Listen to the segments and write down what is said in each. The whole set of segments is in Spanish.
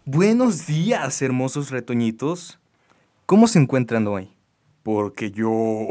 Buenos días, hermosos retoñitos. ¿Cómo se encuentran hoy? Porque yo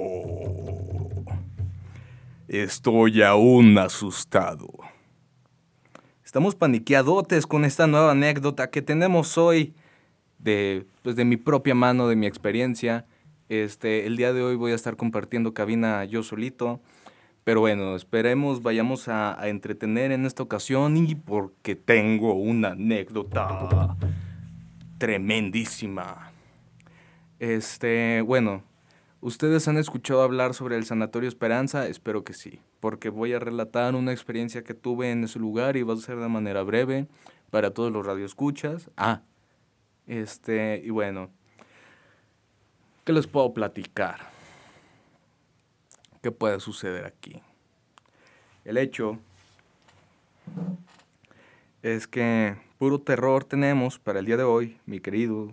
estoy aún asustado. Estamos paniqueadotes con esta nueva anécdota que tenemos hoy de mi propia mano, de mi experiencia. El día de hoy voy a estar compartiendo cabina yo solito. Pero bueno, esperemos, vayamos a entretener en esta ocasión y porque tengo una anécdota tremendísima. Bueno, ¿ustedes han escuchado hablar sobre el Sanatorio Esperanza? Espero que sí, porque voy a relatar una experiencia que tuve en ese lugar y va a ser de manera breve para todos los radioescuchas. Y bueno, ¿qué les puedo platicar? ¿Qué puede suceder aquí? El hecho es que puro terror tenemos para el día de hoy, mi querido.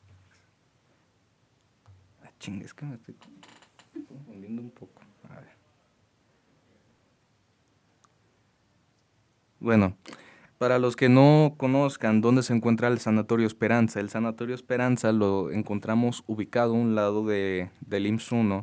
Chingue, es que me estoy confundiendo un poco. A ver. Bueno, para los que no conozcan dónde se encuentra el Sanatorio Esperanza, el Sanatorio Esperanza lo encontramos ubicado a un lado del IMSS 1.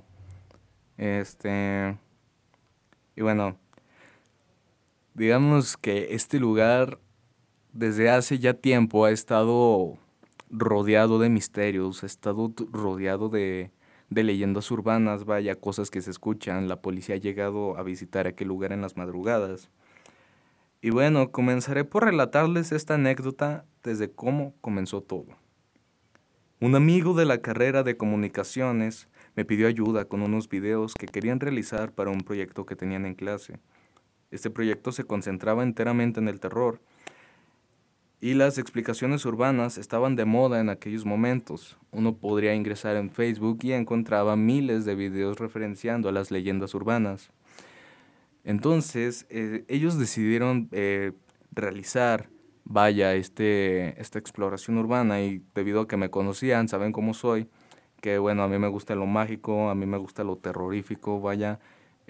Y bueno, digamos que este lugar desde hace ya tiempo ha estado rodeado de misterios, ha estado rodeado de leyendas urbanas, vaya, cosas que se escuchan. La policía ha llegado a visitar aquel lugar en las madrugadas. Y bueno, comenzaré por relatarles esta anécdota desde cómo comenzó todo. Un amigo de la carrera de comunicaciones me pidió ayuda con unos videos que querían realizar para un proyecto que tenían en clase. Este proyecto se concentraba enteramente en el terror y las explicaciones urbanas estaban de moda en aquellos momentos. Uno podría ingresar en Facebook y encontraba miles de videos referenciando a las leyendas urbanas. Entonces, ellos decidieron realizar, vaya, esta exploración urbana y debido a que me conocían, saben cómo soy, que bueno, a mí me gusta lo mágico, a mí me gusta lo terrorífico, vaya,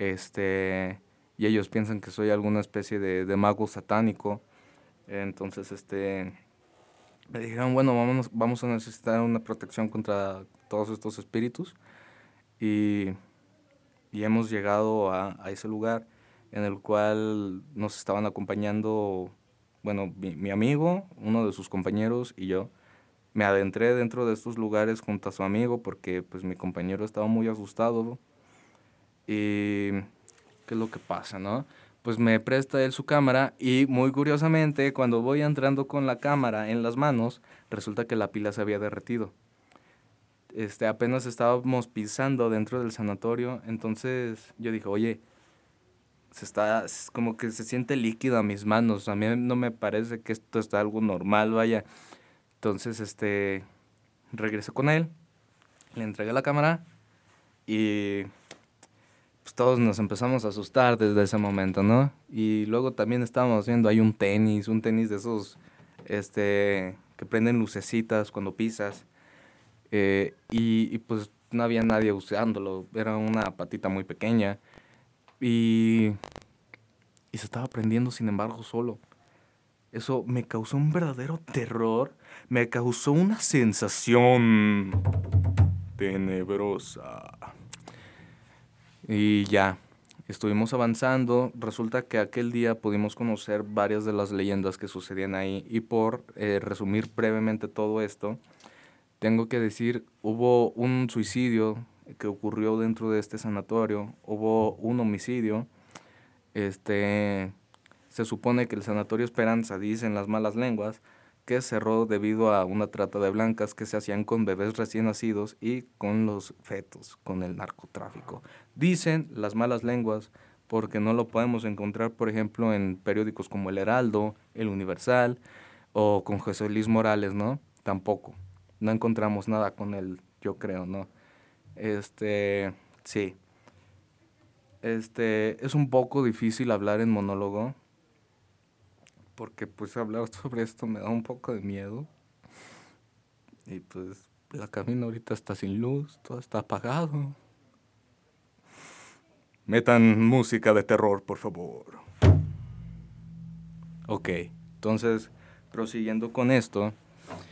y ellos piensan que soy alguna especie de mago satánico. Entonces, me dijeron, bueno, vamos a necesitar una protección contra todos estos espíritus y y hemos llegado a ese lugar en el cual nos estaban acompañando, bueno, mi amigo, uno de sus compañeros y yo. Me adentré dentro de estos lugares junto a su amigo porque pues mi compañero estaba muy asustado. Y ¿qué es lo que pasa, no? Pues me presta él su cámara y muy curiosamente cuando voy entrando con la cámara en las manos, resulta que la pila se había derretido. Apenas estábamos pisando dentro del sanatorio, entonces yo dije, oye, es como que se siente líquido a mis manos, a mí no me parece que esto está algo normal, vaya. Entonces, regresé con él, le entregué la cámara y pues todos nos empezamos a asustar desde ese momento, ¿no? Y luego también estábamos viendo, hay un tenis de esos, que prenden lucecitas cuando pisas. Pues no había nadie usándolo, era una patita muy pequeña y, y se estaba prendiendo sin embargo solo. Eso me causó un verdadero terror, me causó una sensación tenebrosa. Y ya, estuvimos avanzando, resulta que aquel día pudimos conocer varias de las leyendas que sucedían ahí y por resumir brevemente todo esto, tengo que decir, hubo un suicidio que ocurrió dentro de este sanatorio, hubo un homicidio, se supone que el Sanatorio Esperanza, dicen las malas lenguas, que cerró debido a una trata de blancas que se hacían con bebés recién nacidos y con los fetos, con el narcotráfico. Dicen las malas lenguas porque no lo podemos encontrar, por ejemplo, en periódicos como El Heraldo, El Universal o con José Luis Morales, ¿no? Tampoco. No encontramos nada con él, yo creo, ¿no? Sí. Es un poco difícil hablar en monólogo porque pues hablar sobre esto me da un poco de miedo. Y pues la cabina ahorita está sin luz, todo está apagado. Metan música de terror, por favor. Ok, entonces, prosiguiendo con esto,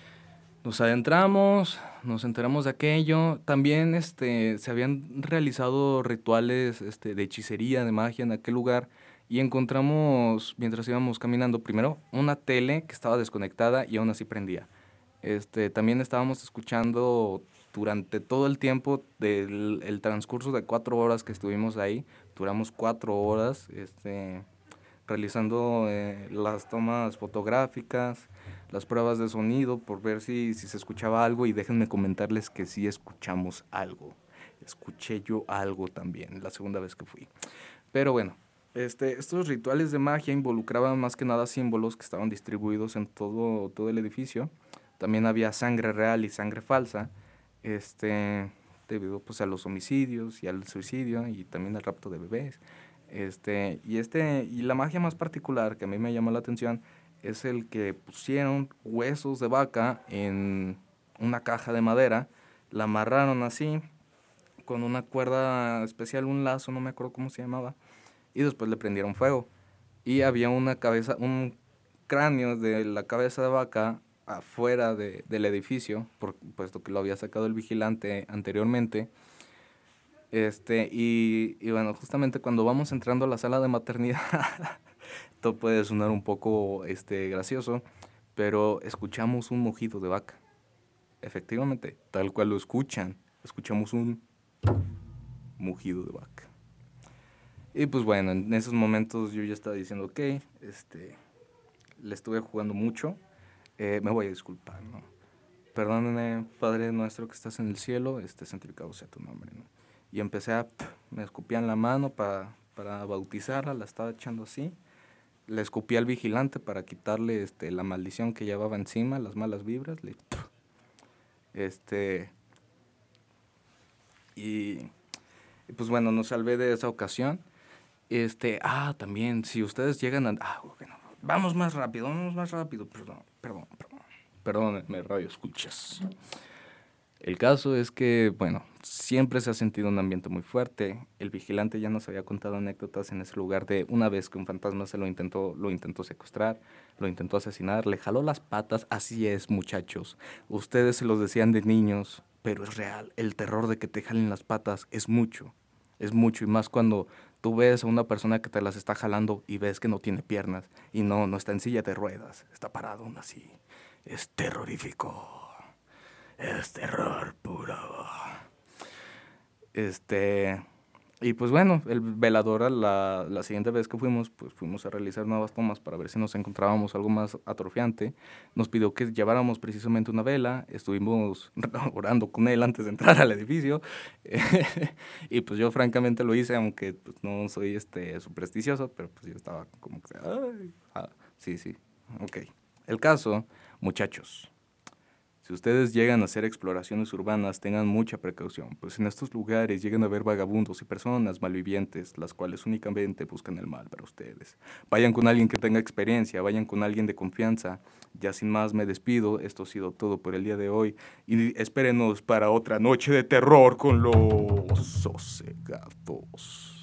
Nos adentramos, nos enteramos de aquello. También se habían realizado rituales de hechicería, de magia en aquel lugar. Y encontramos, mientras íbamos caminando, primero una tele que estaba desconectada y aún así prendía. También estábamos escuchando durante todo el tiempo del el transcurso de 4 horas que estuvimos ahí. Duramos 4 horas, realizando las tomas fotográficas, las pruebas de sonido por ver si se escuchaba algo, y déjenme comentarles que sí escuchamos algo. Escuché yo algo también la segunda vez que fui. Pero bueno, estos rituales de magia involucraban más que nada símbolos que estaban distribuidos en todo el edificio. También había sangre real y sangre falsa, debido pues a los homicidios y al suicidio y también al rapto de bebés. Y la magia más particular que a mí me llamó la atención es el que pusieron huesos de vaca en una caja de madera, la amarraron así con una cuerda especial, un lazo, no me acuerdo cómo se llamaba, y después le prendieron fuego. Y había una cabeza, un cráneo de la cabeza de vaca afuera del edificio, puesto que lo había sacado el vigilante anteriormente. Y bueno, justamente cuando vamos entrando a la sala de maternidad, esto puede sonar un poco gracioso, pero escuchamos un mugido de vaca. Efectivamente, tal cual lo escuchan, escuchamos un mugido de vaca. Y pues bueno, en esos momentos yo ya estaba diciendo, ok, le estuve jugando mucho, me voy a disculpar, ¿no? Perdóneme, Padre nuestro que estás en el cielo, santificado sea tu nombre, ¿no? Y me escupía en la mano para bautizarla, la estaba echando así. Le escupí al vigilante para quitarle la maldición que llevaba encima, las malas vibras. Este, y, y pues bueno, nos salvé de esa ocasión. También, si ustedes llegan bueno, vamos más rápido, perdónenme, radio escuchas. El caso es que, bueno, siempre se ha sentido un ambiente muy fuerte. El vigilante ya nos había contado anécdotas en ese lugar de una vez que un fantasma lo intentó secuestrar, lo intentó asesinar, le jaló las patas. Así es, muchachos. Ustedes se los decían de niños, pero es real. El terror de que te jalen las patas es mucho. Es mucho, y más cuando tú ves a una persona que te las está jalando y ves que no tiene piernas y no está en silla de ruedas, está parado aún así. Es terrorífico. Es terror puro. Y pues bueno, el velador la siguiente vez que fuimos, pues fuimos a realizar nuevas tomas para ver si nos encontrábamos algo más atrofiante. Nos pidió que lleváramos precisamente una vela, estuvimos orando con él antes de entrar al edificio. Y pues yo francamente lo hice, aunque pues, no soy supersticioso, pero pues yo estaba como que, sí, ok. El caso, muchachos, si ustedes llegan a hacer exploraciones urbanas, tengan mucha precaución, pues en estos lugares llegan a haber vagabundos y personas malvivientes, las cuales únicamente buscan el mal para ustedes. Vayan con alguien que tenga experiencia, vayan con alguien de confianza. Ya sin más me despido, esto ha sido todo por el día de hoy, y espérenos para otra noche de terror con los sosegados.